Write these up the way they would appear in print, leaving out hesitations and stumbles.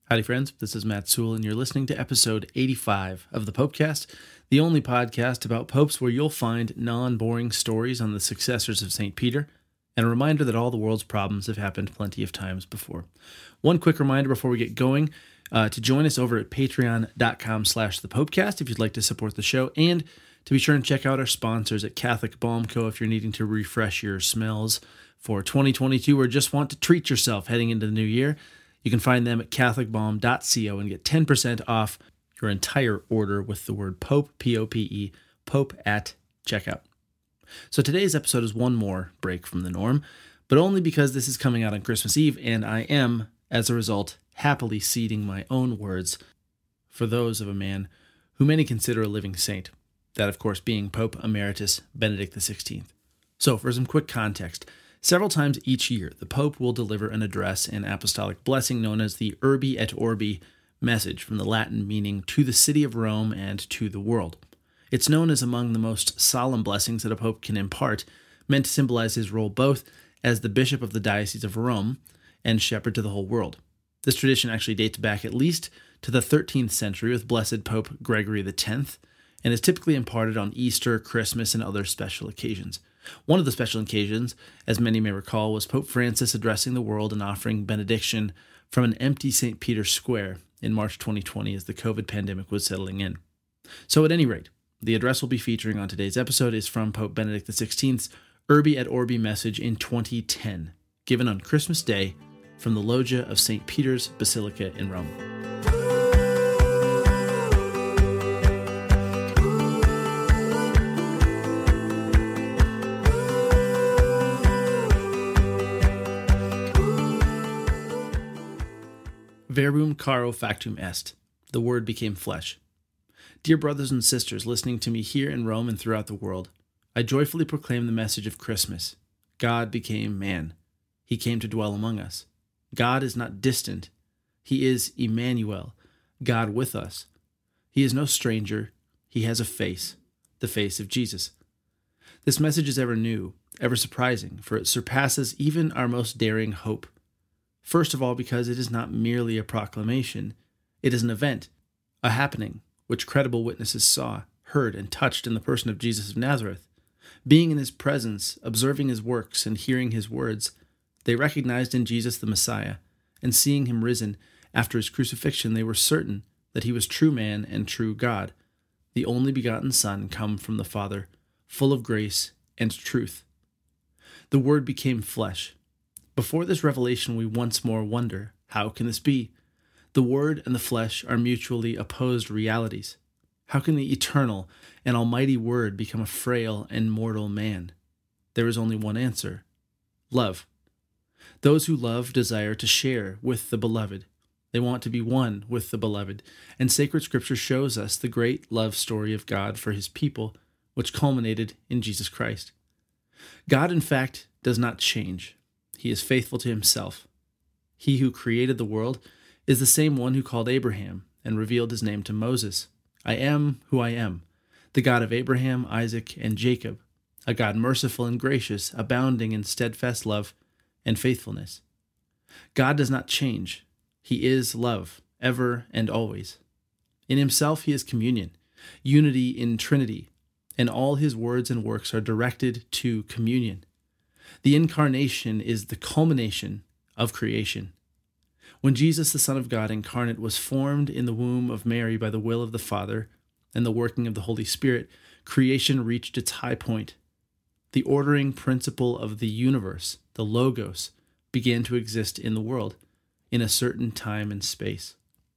Howdy, friends. This is Matt Sewell, and you're listening to episode 85 of the Popecast, the only podcast about popes where you'll find non-boring stories on the successors of St. Peter, and a reminder that all the world's problems have happened plenty of times before. One quick reminder before we get going, to join us over at patreon.com/thepopecast if you'd like to support the show, and to be sure and check out our sponsors at Catholic Balm Co. if you're needing to refresh your smells for 2022 or just want to treat yourself heading into the new year. You can find them at catholicbalm.co and get 10% off your entire order with the word Pope, P-O-P-E, Pope at checkout. So today's episode is one more break from the norm, but only because this is coming out on Christmas Eve, and I am, as a result, happily ceding my own words for those of a man who many consider a living saint, that of course being Pope Emeritus Benedict XVI. So for some quick context, several times each year, the Pope will deliver an address and apostolic blessing known as the Urbi et Orbi message, from the Latin meaning to the city of Rome and to the world. It's known as among the most solemn blessings that a pope can impart, meant to symbolize his role both as the bishop of the Diocese of Rome and shepherd to the whole world. This tradition actually dates back at least to the 13th century with Blessed Pope Gregory X, and is typically imparted on Easter, Christmas, and other special occasions. One of the special occasions, as many may recall, was Pope Francis addressing the world and offering benediction from an empty St. Peter's Square in March 2020 as the COVID pandemic was settling in. So at any rate, the address we'll be featuring on today's episode is from Pope Benedict XVI's Urbi et Orbi message in 2010, given on Christmas Day from the Loggia of St. Peter's Basilica in Rome. Verbum caro factum est. The Word became flesh. Dear brothers and sisters listening to me here in Rome and throughout the world, I joyfully proclaim the message of Christmas. God became man. He came to dwell among us. God is not distant. He is Emmanuel, God with us. He is no stranger. He has a face, the face of Jesus. This message is ever new, ever surprising, for it surpasses even our most daring hope. First of all, because it is not merely a proclamation. It is an event, a happening, which credible witnesses saw, heard, and touched in the person of Jesus of Nazareth. Being in his presence, observing his works, and hearing his words, they recognized in Jesus the Messiah, and seeing him risen after his crucifixion, they were certain that he was true man and true God, the only begotten Son come from the Father, full of grace and truth. The Word became flesh. Before this revelation, we once more wonder, how can this be? The Word and the flesh are mutually opposed realities. How can the eternal and almighty Word become a frail and mortal man? There is only one answer: love. Those who love desire to share with the beloved. They want to be one with the beloved, and sacred scripture shows us the great love story of God for his people, which culminated in Jesus Christ. God, in fact, does not change. He is faithful to himself. He who created the world is the same one who called Abraham and revealed his name to Moses. I am who I am, the God of Abraham, Isaac, and Jacob, a God merciful and gracious, abounding in steadfast love and faithfulness. God does not change. He is love, ever and always. In himself he is communion, unity in Trinity, and all his words and works are directed to communion. The Incarnation is the culmination of creation. When Jesus, the Son of God incarnate, was formed in the womb of Mary by the will of the Father and the working of the Holy Spirit, creation reached its high point. The ordering principle of the universe, the Logos, began to exist in the world, in a certain time and space.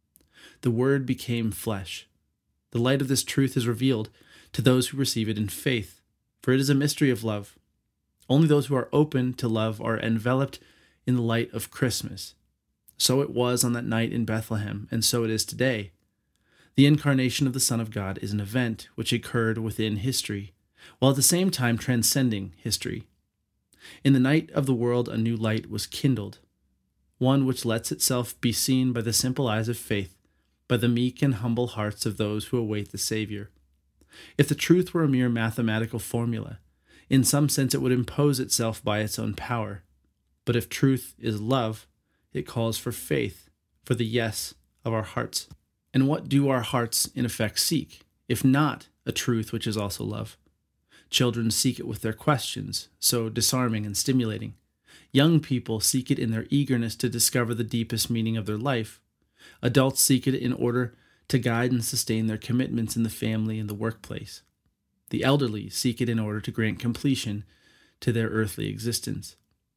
The Word became flesh. The light of this truth is revealed to those who receive it in faith, for it is a mystery of love. Only those who are open to love are enveloped in the light of Christmas. So it was on that night in Bethlehem, and so it is today. The incarnation of the Son of God is an event which occurred within history, while at the same time transcending history. In the night of the world, a new light was kindled, one which lets itself be seen by the simple eyes of faith, by the meek and humble hearts of those who await the Savior. If the truth were a mere mathematical formula, in some sense it would impose itself by its own power. But if truth is love, it calls for faith, for the yes of our hearts. And what do our hearts in effect seek, if not a truth which is also love? Children seek it with their questions, so disarming and stimulating. Young people seek it in their eagerness to discover the deepest meaning of their life. Adults seek it in order to guide and sustain their commitments in the family and the workplace. The elderly seek it in order to grant completion to their earthly existence.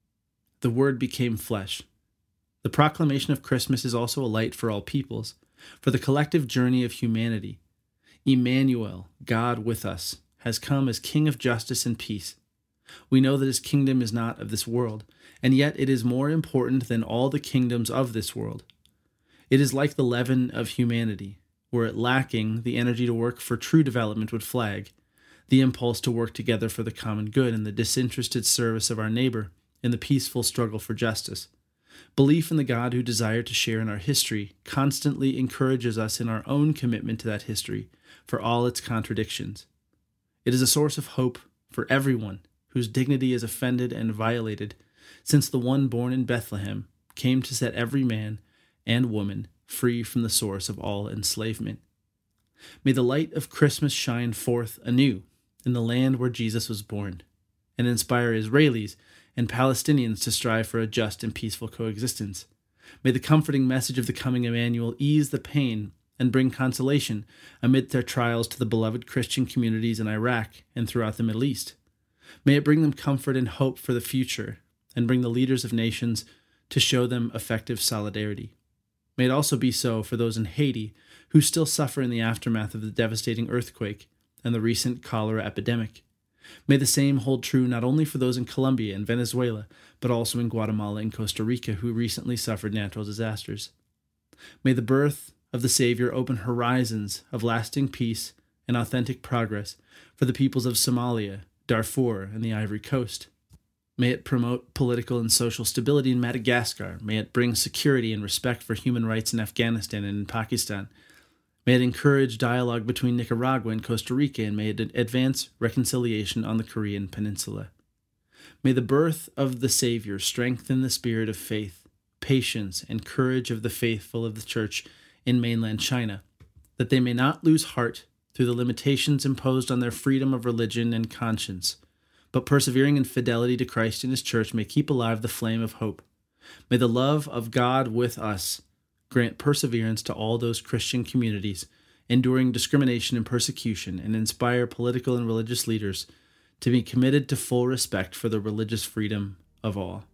The Word became flesh. The proclamation of Christmas is also a light for all peoples, for the collective journey of humanity. Emmanuel, God with us, has come as King of justice and peace. We know that his kingdom is not of this world, and yet it is more important than all the kingdoms of this world. It is like the leaven of humanity. Were it lacking, the energy to work for true development would flag, the impulse to work together for the common good and the disinterested service of our neighbor in the peaceful struggle for justice. Belief in the God who desired to share in our history constantly encourages us in our own commitment to that history for all its contradictions. It is a source of hope for everyone whose dignity is offended and violated, since the one born in Bethlehem came to set every man and woman free from the source of all enslavement. May the light of Christmas shine forth anew in the land where Jesus was born, and inspire Israelis and Palestinians to strive for a just and peaceful coexistence. May the comforting message of the coming Emmanuel ease the pain and bring consolation amid their trials to the beloved Christian communities in Iraq and throughout the Middle East. May it bring them comfort and hope for the future, and bring the leaders of nations to show them effective solidarity. May it also be so for those in Haiti who still suffer in the aftermath of the devastating earthquake and the recent cholera epidemic. May the same hold true not only for those in Colombia and Venezuela, but also in Guatemala and Costa Rica who recently suffered natural disasters. May the birth of the Savior open horizons of lasting peace and authentic progress for the peoples of Somalia, Darfur, and the Ivory Coast. May it promote political and social stability in Madagascar. May it bring security and respect for human rights in Afghanistan and in Pakistan. May it encourage dialogue between Nicaragua and Costa Rica, and may it advance reconciliation on the Korean Peninsula. May the birth of the Savior strengthen the spirit of faith, patience, and courage of the faithful of the Church in mainland China, that they may not lose heart through the limitations imposed on their freedom of religion and conscience, but persevering in fidelity to Christ and his Church may keep alive the flame of hope. May the love of God with us grant perseverance to all those Christian communities enduring discrimination and persecution, and inspire political and religious leaders to be committed to full respect for the religious freedom of all.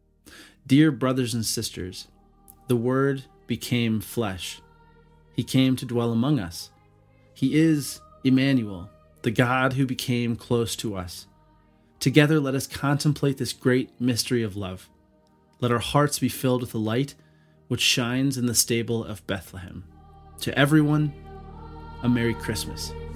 Dear brothers and sisters, the Word became flesh. He came to dwell among us. He is Emmanuel, the God who became close to us. Together, let us contemplate this great mystery of love. Let our hearts be filled with the light which shines in the stable of Bethlehem. To everyone, a Merry Christmas.